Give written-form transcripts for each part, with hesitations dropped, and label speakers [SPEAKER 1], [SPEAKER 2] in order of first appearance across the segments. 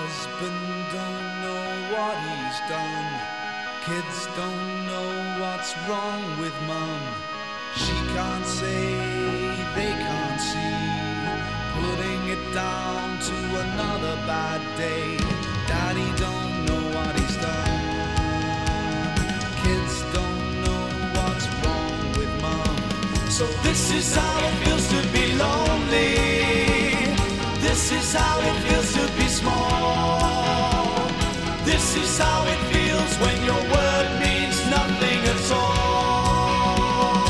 [SPEAKER 1] Husband don't know what he's done. Kids don't know what's wrong with mum. She can't say, they can't see. Putting it down to another bad day. Daddy don't know what he's done. Kids don't know what's wrong with mum. So this is how it feels to be lonely. This is how it feels to be small. This is how it feels when your word means nothing at all.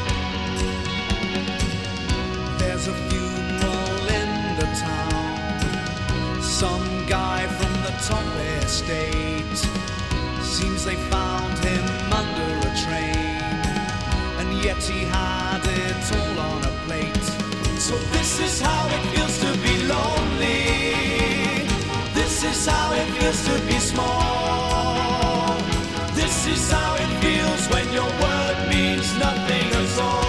[SPEAKER 1] There's a funeral in the town. Some guy from the top estate. Seems they found him under a train, and yet he had it all on a plate. So this is how it feels to be lonely. This is how it feels to be small. This is how it feels when your word means nothing at all.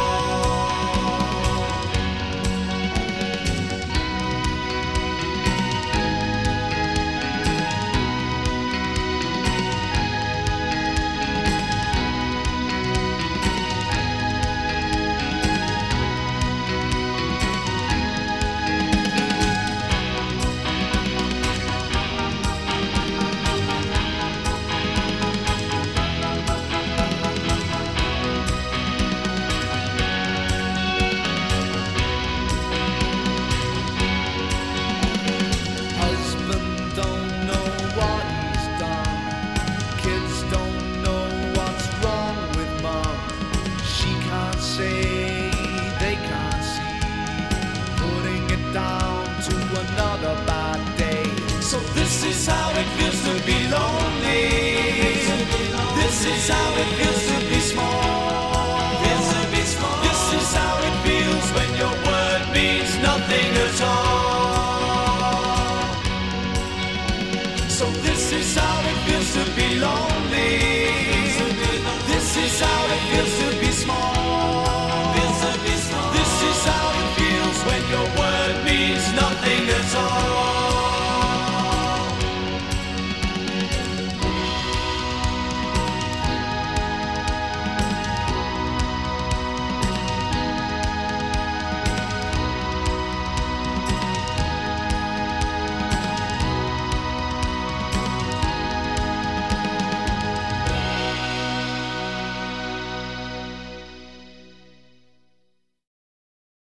[SPEAKER 1] They can't see, putting it down to another bad day. So this is how it feels to be lonely. This is how it feels to be small. This is how it feels when your word means nothing at all. So this is how it feels to be lonely. This is how it feels to be